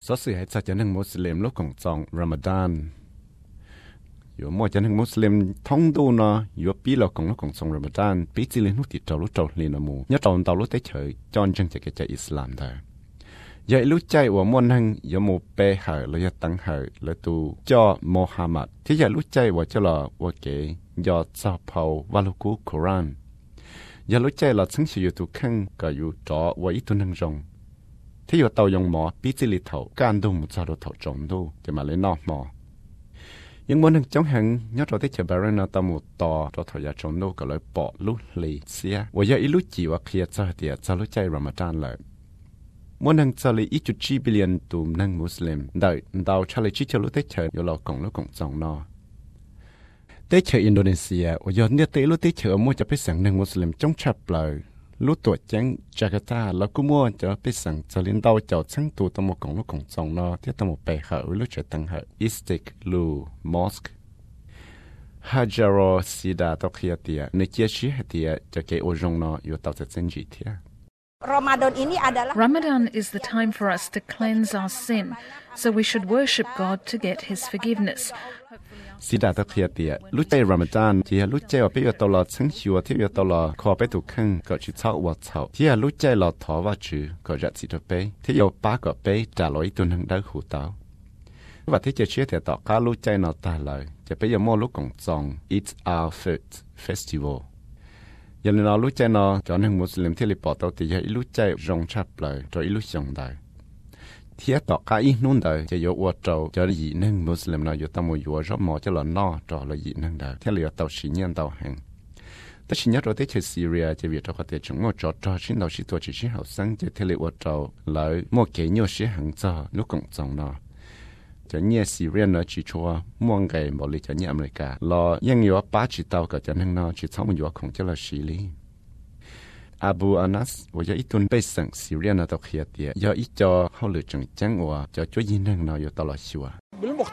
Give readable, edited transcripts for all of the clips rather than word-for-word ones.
số sự hay cho những Muslim lúc còn trong Ramadanอยู่มั่วจะนึกมุสลิมท่องดูเนาะอยู่ปีเราของเราของสงฆ์รอมฎานปีที่เลี้ยงลูกติดเราลูกเจ้าเลี้ยงมูเนี่ยตอนเราลูกได้เฉยจอนจึงจะเกิดจากอิสลามได้ยายลูกใจว่ามั่วนั่งยามูเปหายแล้วยาตั้งหายแล้วตูจ่อโมฮัมหมัดที่ยายลูกใจว่าจะละว่าเกยยอดซาเผาวาลูกุคุรานยายลูกใจเราซึ่งอยู่ตุขังก็อยู่จ่อว่าอีตุนังจงที่อยู่เตายงหมอปีจิลิเถาการดูมุจารุเถาจงดูจะมาเลยนอกหมอยังวันหนึ่งจ้องหังยอดเราได้เจอบาร์นาตามุต่อเราถอยจงดูก็เลยปอลุลีเสียว่าอย่าอิลุจีว่าเคลียร์จะเดียจะรู้ใจรอมฎานเลยวันหนึ่งจะเลย1.4 บิลเลียนตุ่มนั่งมุสลิมได้ดาวชาลิชิจะรู้ได้เจออยู่เราของลูกของจงนอได้เจออินโดนีเซียว่าย้อนเนี่ยเตรู้ได้เจอมั่วจะไปสั่งนั่งมุสลิมจ้องชับเลยรู้ตัวจังจาการ์ตาแล้วก็มั่วจะไปสั่งจะเลี้ยงดาวเจ้าชั้งตัวตมของลูกของจงนอที่ตมไปหาลูกจะตั้งหาอิสติกลูมอสก์ฮัจารอซีดาตอกเฮียเตียในเจียชีเตียจะเกอจงนออยู่ต่อจากเส้นจีเทีย Ramadan is the time for us to cleanse our sin, so we should worship God to get His forgiveness. สิดาตะเคียเตียรู้ใจรอมฎานที่รู้ใจว่าไปอยู่ตลอดทั้งชีวิตที่อยู่ตลอดขอไปถูกขังก็ชิเช้าวัดเช้าที่รู้ใจเราถอว่าจือก็จะสิทธิ์ไปที่อยู่ป้าก็ไปจ่าลอยตัวหนึ่งได้หูเต้าว่าที่จะเชื่อแต่ต่อการรู้ใจเราตาเลยจะไปยังโมลูกของจง It's Our Faith Festivalยันเรารู้ใจเราจอหนึ่งมุสลิมที่ริปอตเอาตีให้รู้ใจรงชับเลยโดยรู้จงได้เทียต่อการอีนู่นได้จะยกว่าเจ้าจะยีหนึ่งมุสลิมเราอยู่ตั้งมืออยู่รอบหมอจะหล่อนอจอเลยยีหนึ่งได้ที่เหลือเต่าสีเงี้ยเต่าแห้งแต่ชิ้นนี้เราได้เจอซีเรียจะวิจารณ์เขาแต่จงว่าจอชิ้นเราชิ้นตัวชิ้นเขาสังจะที่เหลือว่าเจ้าเลยมั่วเกี่ยวชิ้นหังเจ้าลูกกงจงเนาะจะเนี่ยซีเรียเนาะจีชัวม่วงไก่บอกเลยจะเนี่ยอเมริการอยังอยู่ป้าจีเต่าก็จะนั่งเนาะจีเช้ามันอยู่ของเจ้าละชีลีอาบูอานัสว่าจะอีตุนไปสั่งซีเรียนตะเคียเตียอย่าอีจอเขาหลุดจังจังว่าจะช่วยยินนั่งเนาะอยู่ตลอดชีวะ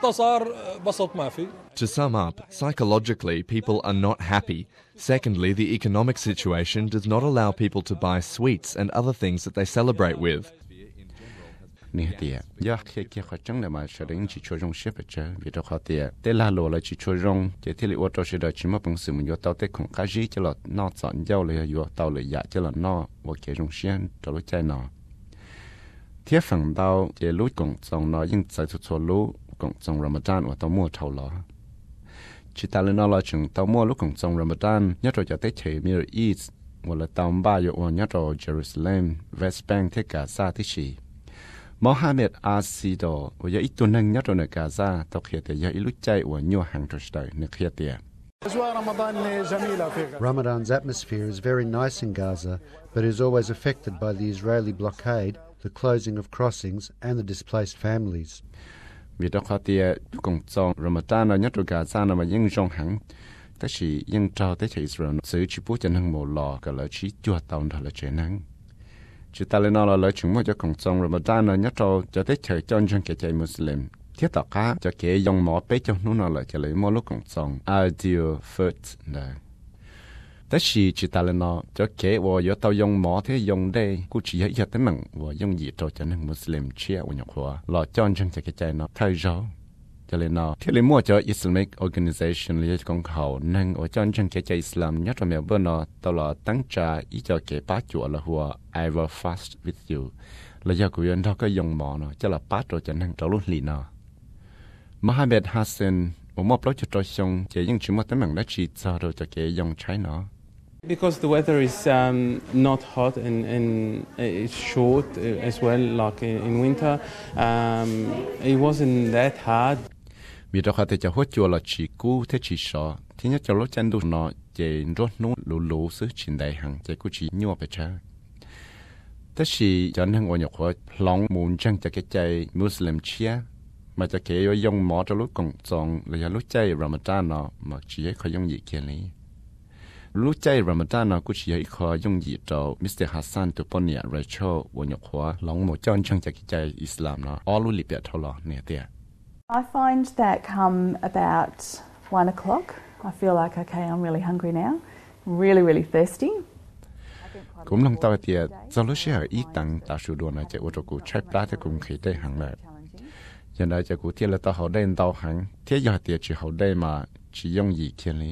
To sum up, psychologically, people are not happy. Secondly, the economic situation does not allow people to buy sweets and other things that they celebrate with. นี่เดียอยากให้เกี่ยวกับจังเลยมาแสดงจิตช่วยรงเชื่อไปเจอวิธีเขาเดียแต่ละโลเลยจิตช่วยรงจะที่เรียกว่าตัวเสด็จชิมาเป็นสื่อมันอยู่เตาเตะของข้าจีจะหลอดนอสอนเย้าเลยอยู่เตาเลยอยากจะหลอดนอว่าเกี่ยวรงเชียนจะรู้ใจนอเทียบฝั่งเตาจะรู้กงจงนอยิ่งใจสุดโซรู้กงจงรอมฎานว่าเตามั่วเท่าหรอจิตตาเลนอเราจึงเตามั่วรู้กงจงรอมฎานยัดเราจะเตะเฉยมิร์อีสว่าเราเตาบ้าอยู่ว่ายัดเราเยรูซาเล็มเวสต์แบงก์ที่กาซาที่ชีมอฮัมเหม็ดอาซีโดว่าอย่าอีตัวนึงยัดตัวในกาซาตกเขียดอย่าอีลุใจว่ายัวหังตัวใจในเขียดเตีย Ramadan's atmosphere is very nice in Gaza, but is always affected by the Israeli blockade, the closing of crossings, and the displaced families. วิธีเขาเตียกงจงรอมฎานยัดตัวกาซาเรายังจงหังแต่สิยังเจ้าแต่ใช้อิสราเอลซื้อชิบุจะนั่งโมลอก็เลยชี้จั่วตอนทะเลเจนังจิตาเลนอเราเลยถึงว่าจะของจงรอมฎานยัดเราจะได้เฉยจนจังเกใจมุสลิมเทียต่อข้าจะเกยยงหมอไปจงนู้นเลยจะเลยมอลูกของจง ideal foot นะแต่สิจิตาเลนอจะเกยว่าอยู่เตายงหมอที่ยงได้กูชี้ให้ยัดแต่มั่งว่ายงยีโตจะนั่งมุสลิมเชี่ยวันยกหัวหล่อจนจังจะเกใจเนาะไทยเจ้าจะเลยเนาะที่เลยมั่วจะ Islamic Organization เลยของเขานั่งว่าจนจังเกใจอิสลามยัดเราเมื่อเบอร์เนาะตลอดตั้งใจอีจะเกป้าจั่วละหัว I will fast with you แล้วยากุยันเราก็ยงหมอเนาะจะละป้าตัวจะนั่งตะลุลีเนาะมหาเบดฮัสเซนผมมอบรถจะตัวชงจะยังชิมว่าตั้งแต่ละชีจาเราจะเกยงใช้เนาะ Because the weather is not hot and it's short as well, like in winter, it wasn't that hard. วิธีเขาจะหัวจัวละชีกู้เทชีชอที่นี่จะรถจันดูเนาะจะรถนู้นหลูซื้อชินได้หังจะกู้ชียัวไปเช่แต่ชีจะนั่งวันอยู่หัวพลองมูนจังจะเกใจมุสลิมเชียมาจะเกยยงหมอจะรู้กงจงเลยรู้ใจรอมฎานเนาะมาชี้ให้เขายงยีเกลีรู้ใจรอมฎานเนาะกูชี้ให้เขายงยีโตมิสเตอร์ฮัสซันตัวปนเนี่ยเรเชลวันอยู่หัวหลงหมดจนจังจะเกใจอิสลามเนาะอ้อรู้ลิบเดียเท่าหรอเนี่ยเดีย I find that come about 1 o'clock, I feel like, okay, I'm really hungry now, really, really thirsty. cũng lòng tao tiệt, do lúc xưa ý tăng ta sử dụng là chạy ô tô cụ chạy plá thì cũng khí tây hàng lợi. giờ này cho cụ thiết là tao hậu đen tao hẳn thiết giờ tiệt chỉ hậu đen mà chỉ dùng gì kia lý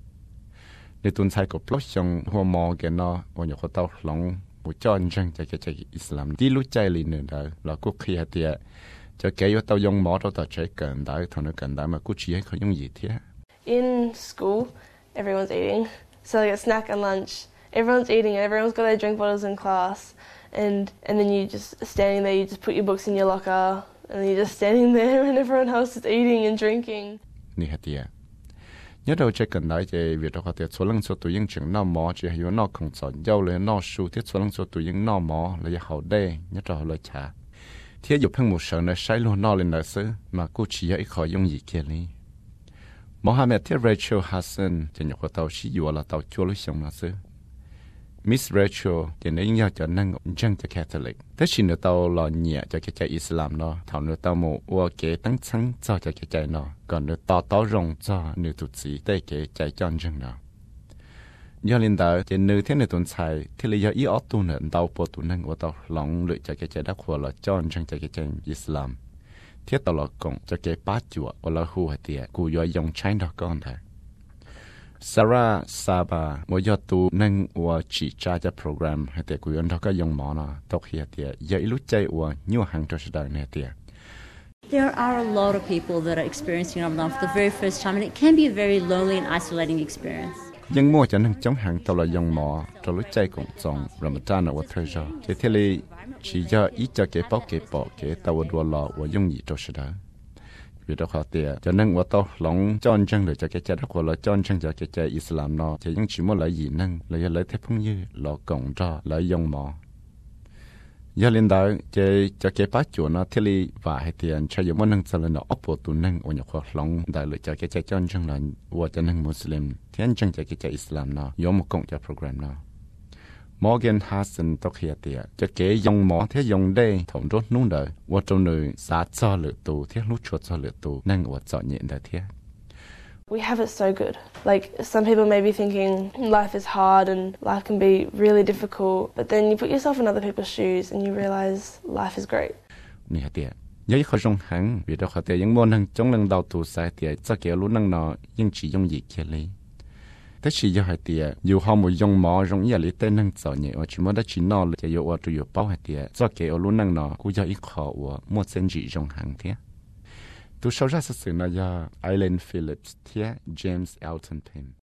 để tuần sai của plot trong hoa mò cái nó và nhiều tao lòng một cho anh chăng cho Islam đi lúc chạy liền nữa đó là quốc kia tiệt cho cái tao dùng mỏ tao chạy cần đó thằng nó cần đó mà cụ chỉ hay không dùng gì thế. In school, everyone's eating. So like at snack and lunch, everyone's eating and everyone's got their drink bottles in class. And then you just standing there, you just put your books in your locker and then you're just standing there and everyone else is eating and drinking. Nhi hạt tiệt. Nhớ đâu chạy cần đấy thì việc đó có thể số lượng số tụi những chừng nó mỏ chỉ hiểu nó không chọn dâuเลยnó số thiết số lượng số tụi những nó mỏ là hậu đây nhớ đâu lời trả. Thiết dục hơn một sở nó sai luôn nó lên đó xứ mà cô chỉ ấy khỏi dùng gì kia đi. Mohammed thiết Rachel Hassan chỉ nhớ có tàu sĩ dùa là tàu chua lối sống là xứ. Miss Rachel thì nếu như cho năng dân cho Catholic, tất nhiên là tàu là nhẹ cho cái chạy Islam nó, thảo nữa tàu một qua cái tăng sáng cho cái chạy nó, còn nữa tàu rong cho nữ tụt sĩ để cái chạy chân dân nó. Do liên đó thì nữ thế này tuần sai thì là do ý ớt tu nữa tàu bộ tu năng của tàu lòng lựa cho cái chạy đắc của là chân dân cho cái chạy Islam. Thiết tàu là cộng cho cái bát chùa hoặc là hù hạt tiệt, cụ do dùng trái đó con thôi. Sarah Saba mỗi giờ tu nâng và chỉ trả cho program hay tiệt quyền đó có dùng món nào tộc hiện tiệt giờ ít lúc chạy và nhiều hàng cho sự đời này tiệt. There are a lot of people that are experiencing Ramadan for the very first time, and it can be a very lonely and isolating experience. Nhưng mua cho nên chống hàng tàu là dùng mỏ cho lúc chạy cũng trong Ramadan và thời giờ chỉ thế li chỉ cho ít cho cái bỏ cái tàu đua lò và dùng gì cho sự đời. Vì đó khó tiệt cho nênว่าtao lòng cho anh chân được cho cái trái đất của là cho anh chân cho cái trái Islam nó thì những chỉ muốn lấy gì năng lấy thế phong như là cộng cho lấy dùng mỏ giờ lên đó cho cái bát chuột nó thiết lý và hay tiền cho những món năng cho nó ấp bộ tụ năng ở những khó lòng đại lợi cho cái trái cho anh chân là và cho năng Muslim thì anh chân cho cái trái Islam nó dùng một cộng cho program nó Morgan Hassan tộc hiện tiệt cho cái dùng mỏ thế dùng đây thống rốt nung đời và trong nơi sát cho lựa tù thế lúc chuột cho lựa tù năng và chọn nhện đời thế. We have it so good. Like some people may be thinking life is hard and life can be really difficult, but then you put yourself in other people's shoes and you realize life is great. Nhi hạt tiệt. Nhớ khó trong hàng vì đó khó tiệt những môn năng trong lần đầu tù sai tiệt cho kiểu lúc năng nó nhưng chỉ dùng gì kia lý. Tất chỉ do hai tiệt dù họ một dùng mỏ dùng nhà lý tên năng sợ nhẹ và chỉ muốn đã chỉ nó là chỉ yêu ở tụi bao hai tiệt cho kiểu lúc năng nó cũng do ít khó và một sen chỉ dùng hàng thế. Tu sau ra sự là do Eileen Phillips thế James Elton Pym.